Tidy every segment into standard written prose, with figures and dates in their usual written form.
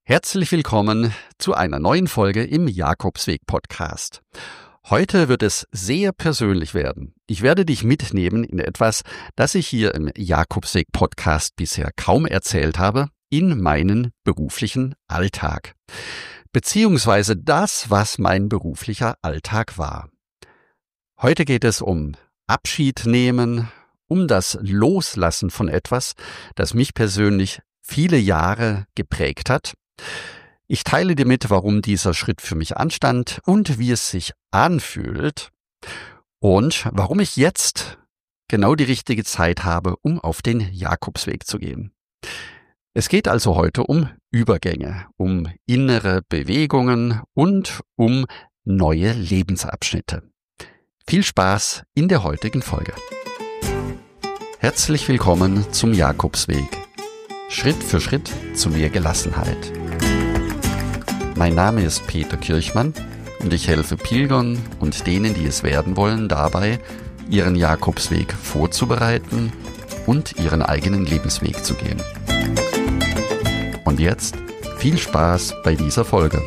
Herzlich willkommen zu einer neuen Folge im Jakobsweg-Podcast. Heute wird es sehr persönlich werden. Ich werde dich mitnehmen in etwas, das ich hier im Jakobsweg-Podcast bisher kaum erzählt habe, in meinen beruflichen Alltag. Beziehungsweise das, was mein beruflicher Alltag war. Heute geht es um Abschied nehmen, um das Loslassen von etwas, das mich persönlich viele Jahre geprägt hat. Ich teile dir mit, warum dieser Schritt für mich anstand und wie es sich anfühlt und warum ich jetzt genau die richtige Zeit habe, um auf den Jakobsweg zu gehen. Es geht also heute um Übergänge, um innere Bewegungen und um neue Lebensabschnitte. Viel Spaß in der heutigen Folge. Herzlich willkommen zum Jakobsweg. Schritt für Schritt zu mehr Gelassenheit. Mein Name ist Peter Kirchmann und ich helfe Pilgern und denen, die es werden wollen, dabei, ihren Jakobsweg vorzubereiten und ihren eigenen Lebensweg zu gehen. Und jetzt viel Spaß bei dieser Folge.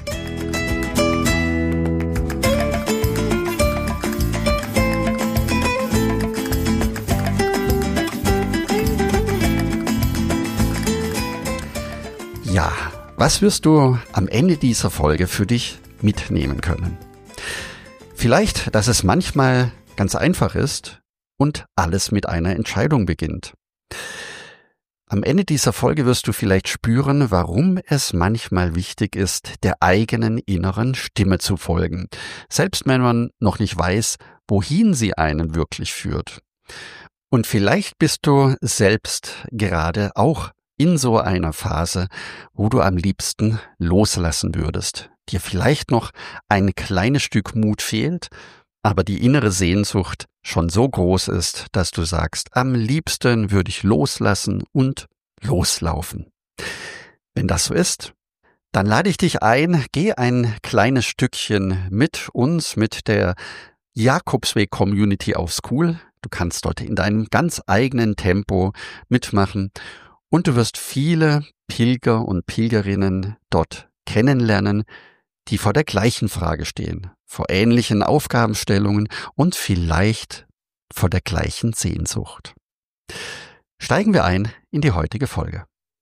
Ja, was wirst du am Ende dieser Folge für dich mitnehmen können? Vielleicht, dass es manchmal ganz einfach ist und alles mit einer Entscheidung beginnt. Am Ende dieser Folge wirst du vielleicht spüren, warum es manchmal wichtig ist, der eigenen inneren Stimme zu folgen, selbst wenn man noch nicht weiß, wohin sie einen wirklich führt. Und vielleicht bist du selbst gerade auch in so einer Phase, wo du am liebsten loslassen würdest, dir vielleicht noch ein kleines Stück Mut fehlt, aber die innere Sehnsucht schon so groß ist, dass du sagst, am liebsten würde ich loslassen und loslaufen. Wenn das so ist, dann lade ich dich ein, geh ein kleines Stückchen mit uns, mit der Jakobsweg-Community auf School. Du kannst dort in deinem ganz eigenen Tempo mitmachen. Und du wirst viele Pilger und Pilgerinnen dort kennenlernen, die vor der gleichen Frage stehen, vor ähnlichen Aufgabenstellungen und vielleicht vor der gleichen Sehnsucht. Steigen wir ein in die heutige Folge.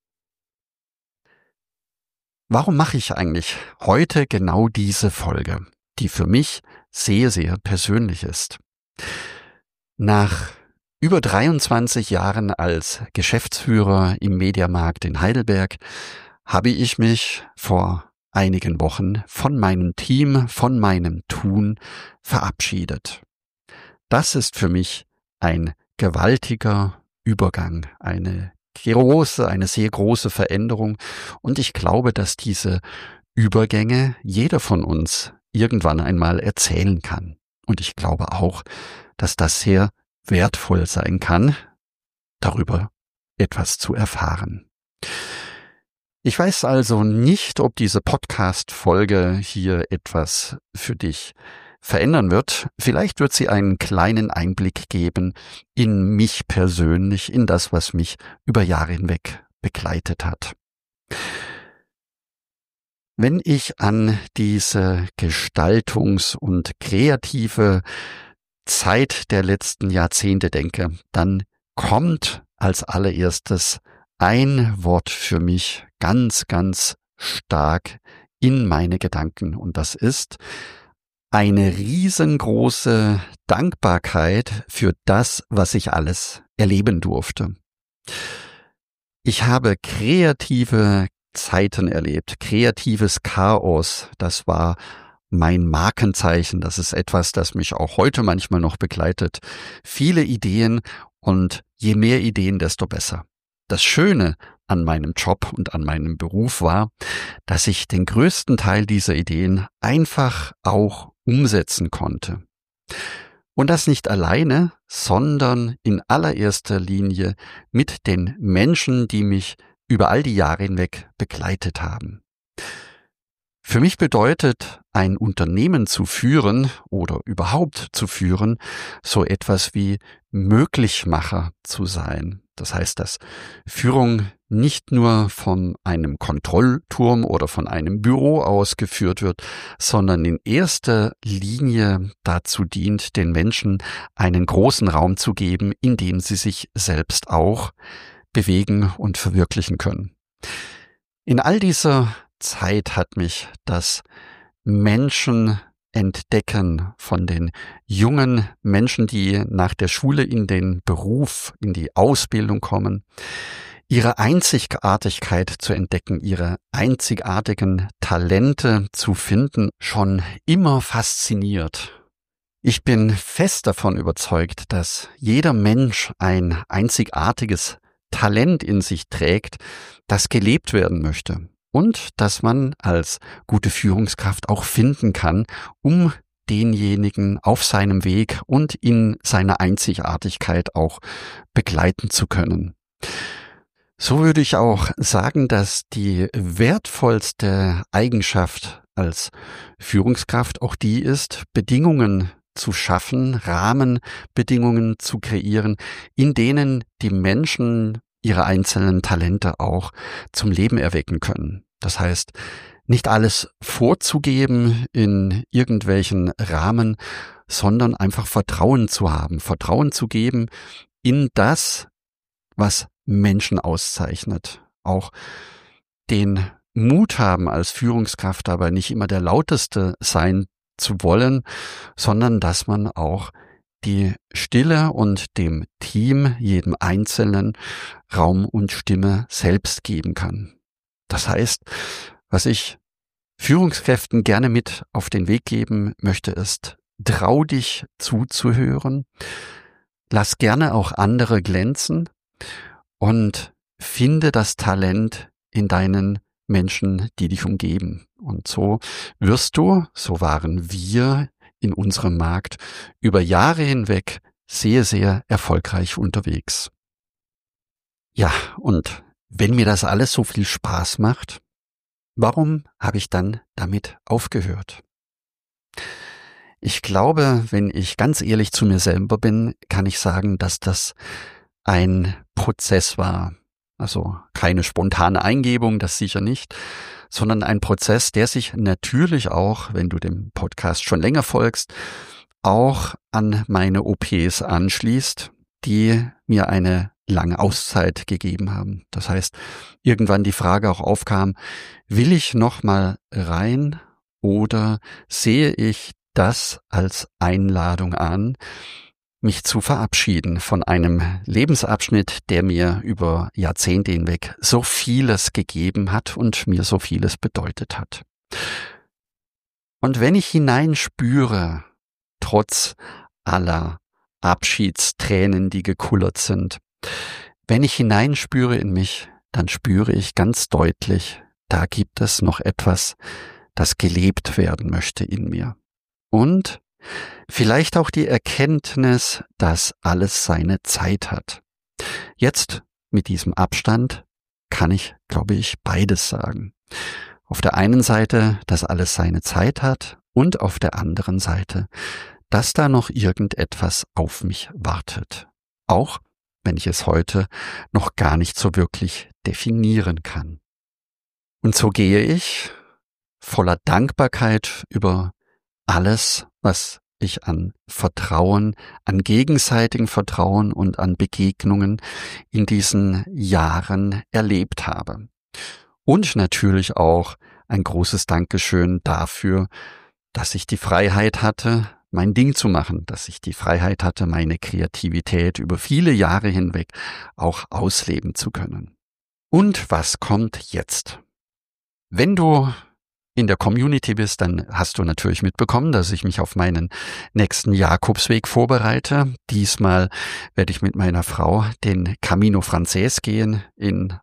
Warum mache ich eigentlich heute genau diese Folge, die für mich sehr, sehr persönlich ist? Nach über 23 Jahren als Geschäftsführer im Mediamarkt in Heidelberg habe ich mich vor einigen Wochen von meinem Team, von meinem Tun verabschiedet. Das ist für mich ein gewaltiger Übergang, eine sehr große Veränderung und ich glaube, dass diese Übergänge jeder von uns irgendwann einmal erzählen kann. Und ich glaube auch, dass das sehr wertvoll sein kann, darüber etwas zu erfahren. Ich weiß also nicht, ob diese Podcast-Folge hier etwas für dich verändern wird. Vielleicht wird sie einen kleinen Einblick geben in mich persönlich, in das, was mich über Jahre hinweg begleitet hat. Wenn ich an diese Gestaltungs- und kreative Zeit der letzten Jahrzehnte denke, dann kommt als allererstes ein Wort für mich ganz, ganz stark in meine Gedanken und das ist eine riesengroße Dankbarkeit für das, was ich alles erleben durfte. Ich habe kreative Zeiten erlebt, kreatives Chaos, das war mein Markenzeichen, das ist etwas, das mich auch heute manchmal noch begleitet. Viele Ideen und je mehr Ideen, desto besser. Das Schöne an meinem Job und an meinem Beruf war, dass ich den größten Teil dieser Ideen einfach auch umsetzen konnte. Und das nicht alleine, sondern in allererster Linie mit den Menschen, die mich über all die Jahre hinweg begleitet haben. Für mich bedeutet ein Unternehmen zu führen oder überhaupt zu führen, so etwas wie Möglichmacher zu sein. Das heißt, dass Führung nicht nur von einem Kontrollturm oder von einem Büro ausgeführt wird, sondern in erster Linie dazu dient, den Menschen einen großen Raum zu geben, in dem sie sich selbst auch bewegen und verwirklichen können. In all dieser Zeit hat mich das Menschen entdecken von den jungen Menschen, die nach der Schule in den Beruf, in die Ausbildung kommen, ihre Einzigartigkeit zu entdecken, ihre einzigartigen Talente zu finden, schon immer fasziniert. Ich bin fest davon überzeugt, dass jeder Mensch ein einzigartiges Talent in sich trägt, das gelebt werden möchte. Und dass man als gute Führungskraft auch finden kann, um denjenigen auf seinem Weg und in seiner Einzigartigkeit auch begleiten zu können. So würde ich auch sagen, dass die wertvollste Eigenschaft als Führungskraft auch die ist, Bedingungen zu schaffen, Rahmenbedingungen zu kreieren, in denen die Menschen ihre einzelnen Talente auch zum Leben erwecken können. Das heißt, nicht alles vorzugeben in irgendwelchen Rahmen, sondern einfach Vertrauen zu haben, Vertrauen zu geben in das, was Menschen auszeichnet. Auch den Mut haben, als Führungskraft aber nicht immer der Lauteste sein zu wollen, sondern dass man auch die Stille und dem Team, jedem Einzelnen, Raum und Stimme selbst geben kann. Das heißt, was ich Führungskräften gerne mit auf den Weg geben möchte, ist, trau dich zuzuhören, lass gerne auch andere glänzen und finde das Talent in deinen Menschen, die dich umgeben. Und so wirst du, so waren wir in unserem Markt über Jahre hinweg sehr, sehr erfolgreich unterwegs. Ja, und wenn mir das alles so viel Spaß macht, warum habe ich dann damit aufgehört? Ich glaube, wenn ich ganz ehrlich zu mir selber bin, kann ich sagen, dass das ein Prozess war. Also keine spontane Eingebung, das sicher nicht, sondern ein Prozess, der sich natürlich auch, wenn du dem Podcast schon länger folgst, auch an meine OPs anschließt, die mir eine lange Auszeit gegeben haben. Das heißt, irgendwann die Frage auch aufkam, will ich noch mal rein oder sehe ich das als Einladung an, mich zu verabschieden von einem Lebensabschnitt, der mir über Jahrzehnte hinweg so vieles gegeben hat und mir so vieles bedeutet hat. Und wenn ich hineinspüre, trotz aller Abschiedstränen, die gekullert sind, wenn ich hineinspüre in mich, dann spüre ich ganz deutlich, da gibt es noch etwas, das gelebt werden möchte in mir. Und vielleicht auch die Erkenntnis, dass alles seine Zeit hat. Jetzt, mit diesem Abstand, kann ich, glaube ich, beides sagen. Auf der einen Seite, dass alles seine Zeit hat und auf der anderen Seite, dass da noch irgendetwas auf mich wartet. Auch wenn ich es heute noch gar nicht so wirklich definieren kann. Und so gehe ich voller Dankbarkeit über alles, was ich an Vertrauen, an gegenseitigem Vertrauen und an Begegnungen in diesen Jahren erlebt habe. Und natürlich auch ein großes Dankeschön dafür, dass ich die Freiheit hatte, mein Ding zu machen, dass ich die Freiheit hatte, meine Kreativität über viele Jahre hinweg auch ausleben zu können. Und was kommt jetzt? Wenn du in der Community bist, dann hast du natürlich mitbekommen, dass ich mich auf meinen nächsten Jakobsweg vorbereite. Diesmal werde ich mit meiner Frau den Camino Frances gehen in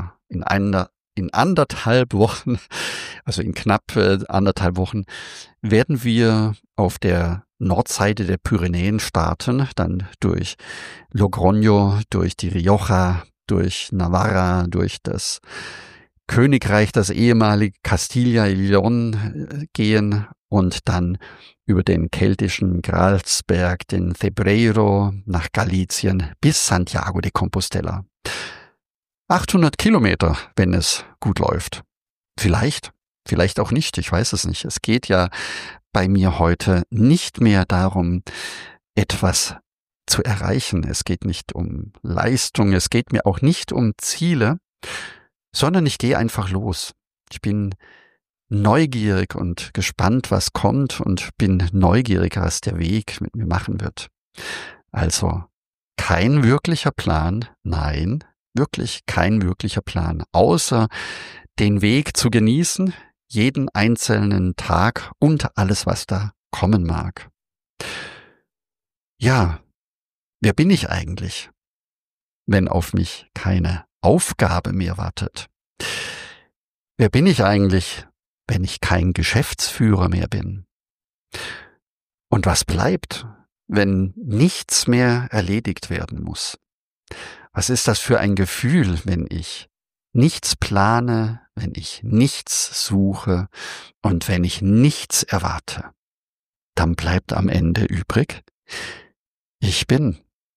anderthalb Wochen, also in knapp anderthalb Wochen, werden wir auf der Nordseite der Pyrenäen starten, dann durch Logroño, durch die Rioja, durch Navarra, durch das Königreich, das ehemalige Castilla y León gehen und dann über den keltischen Gralsberg, den Cebreiro nach Galicien bis Santiago de Compostela. 800 Kilometer, wenn es gut läuft. Vielleicht auch nicht, ich weiß es nicht. Es geht ja bei mir heute nicht mehr darum, etwas zu erreichen. Es geht nicht um Leistung, es geht mir auch nicht um Ziele, sondern ich gehe einfach los. Ich bin neugierig und gespannt, was kommt und bin neugierig, was der Weg mit mir machen wird. Also kein wirklicher Plan, nein, wirklich kein wirklicher Plan, außer den Weg zu genießen, jeden einzelnen Tag und alles, was da kommen mag. Ja, wer bin ich eigentlich, wenn auf mich keine Aufgabe mehr wartet? Wer bin ich eigentlich, wenn ich kein Geschäftsführer mehr bin? Und was bleibt, wenn nichts mehr erledigt werden muss? Was ist das für ein Gefühl, wenn ich nichts plane, wenn ich nichts suche und wenn ich nichts erwarte? Dann bleibt am Ende übrig, ich bin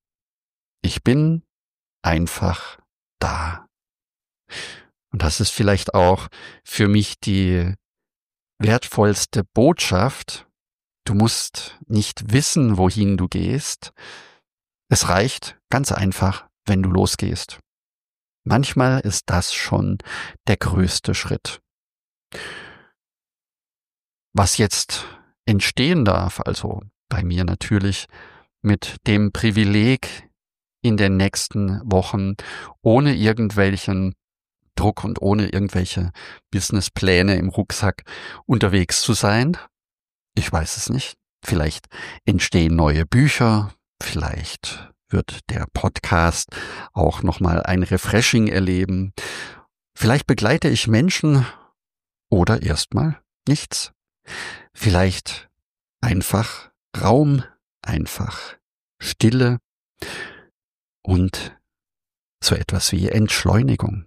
einfach da. Und das ist vielleicht auch für mich die wertvollste Botschaft. Du musst nicht wissen, wohin du gehst. Es reicht ganz einfach, wenn du losgehst. Manchmal ist das schon der größte Schritt. Was jetzt entstehen darf, also bei mir natürlich mit dem Privileg, in den nächsten Wochen ohne irgendwelchen Druck und ohne irgendwelche Businesspläne im Rucksack unterwegs zu sein. Ich weiß es nicht. Vielleicht entstehen neue Bücher, vielleicht wird der Podcast auch nochmal ein Refreshing erleben. Vielleicht begleite ich Menschen oder erstmal nichts. Vielleicht einfach Raum, einfach Stille und so etwas wie Entschleunigung.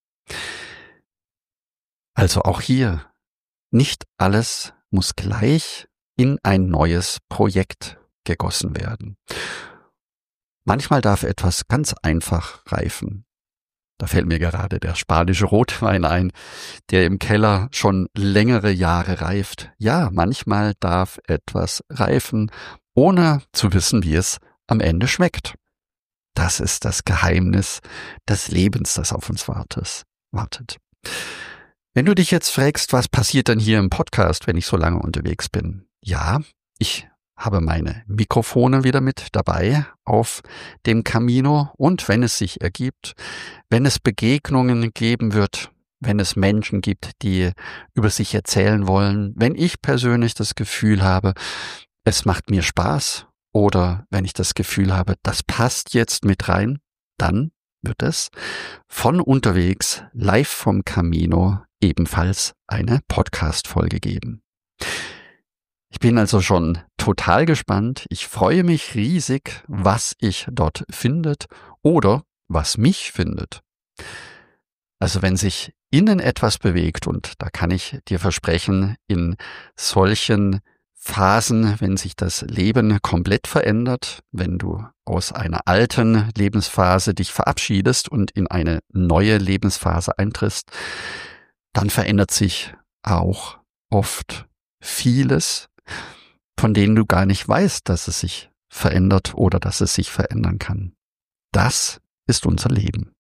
Also auch hier, nicht alles muss gleich in ein neues Projekt gegossen werden. Manchmal darf etwas ganz einfach reifen. Da fällt mir gerade der spanische Rotwein ein, der im Keller schon längere Jahre reift. Ja, manchmal darf etwas reifen, ohne zu wissen, wie es am Ende schmeckt. Das ist das Geheimnis des Lebens, das auf uns wartet. Wenn du dich jetzt fragst, was passiert denn hier im Podcast, wenn ich so lange unterwegs bin? Ja, ich habe meine Mikrofone wieder mit dabei auf dem Camino und wenn es sich ergibt, wenn es Begegnungen geben wird, wenn es Menschen gibt, die über sich erzählen wollen, wenn ich persönlich das Gefühl habe, es macht mir Spaß oder wenn ich das Gefühl habe, das passt jetzt mit rein, dann wird es von unterwegs live vom Camino ebenfalls eine Podcast-Folge geben. Ich bin also schon total gespannt. Ich freue mich riesig, was ich dort findet oder was mich findet. Also wenn sich innen etwas bewegt, und da kann ich dir versprechen, in solchen Phasen, wenn sich das Leben komplett verändert, wenn du aus einer alten Lebensphase dich verabschiedest und in eine neue Lebensphase eintrittst, dann verändert sich auch oft vieles, von denen du gar nicht weißt, dass es sich verändert oder dass es sich verändern kann. Das ist unser Leben.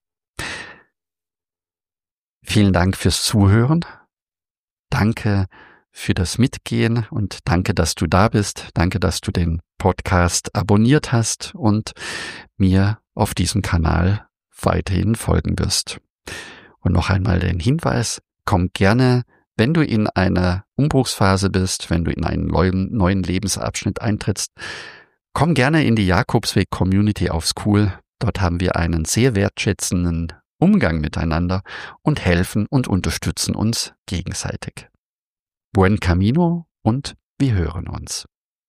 Vielen Dank fürs Zuhören. Danke für das Mitgehen und danke, dass du da bist. Danke, dass du den Podcast abonniert hast und mir auf diesem Kanal weiterhin folgen wirst. Und noch einmal den Hinweis, komm gerne, wenn du in einer Umbruchsphase bist, wenn du in einen neuen Lebensabschnitt eintrittst, komm gerne in die Jakobsweg-Community auf School. Dort haben wir einen sehr wertschätzenden Umgang miteinander und helfen und unterstützen uns gegenseitig. Buen Camino und wir hören uns.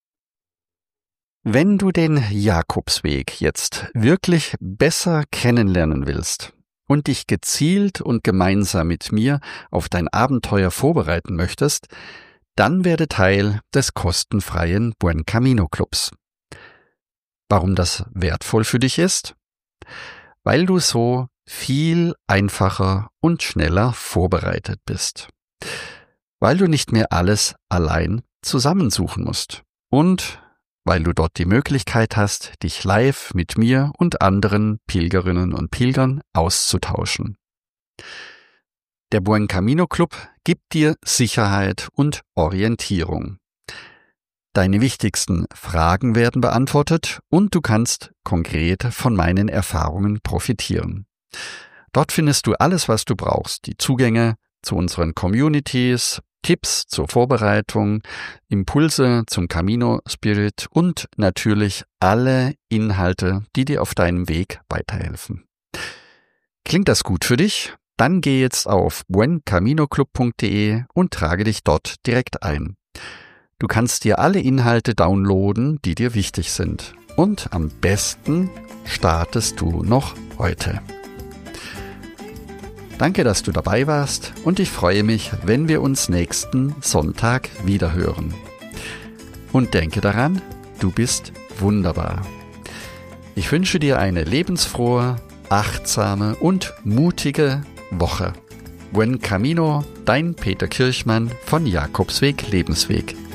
Wenn du den Jakobsweg jetzt wirklich besser kennenlernen willst und dich gezielt und gemeinsam mit mir auf dein Abenteuer vorbereiten möchtest, dann werde Teil des kostenfreien Buen Camino Clubs. Warum das wertvoll für dich ist? Weil du so viel einfacher und schneller vorbereitet bist, weil du nicht mehr alles allein zusammensuchen musst und weil du dort die Möglichkeit hast, dich live mit mir und anderen Pilgerinnen und Pilgern auszutauschen. Der Buen Camino Club gibt dir Sicherheit und Orientierung. Deine wichtigsten Fragen werden beantwortet und du kannst konkret von meinen Erfahrungen profitieren. Dort findest du alles, was du brauchst, die Zugänge zu unseren Communities, Tipps zur Vorbereitung, Impulse zum Camino Spirit und natürlich alle Inhalte, die dir auf deinem Weg weiterhelfen. Klingt das gut für dich? Dann geh jetzt auf buencaminoclub.de und trage dich dort direkt ein. Du kannst dir alle Inhalte downloaden, die dir wichtig sind. Und am besten startest du noch heute. Danke, dass du dabei warst und ich freue mich, wenn wir uns nächsten Sonntag wiederhören. Und denke daran, du bist wunderbar. Ich wünsche dir eine lebensfrohe, achtsame und mutige Woche. Buen Camino, dein Peter Kirchmann von Jakobsweg Lebensweg.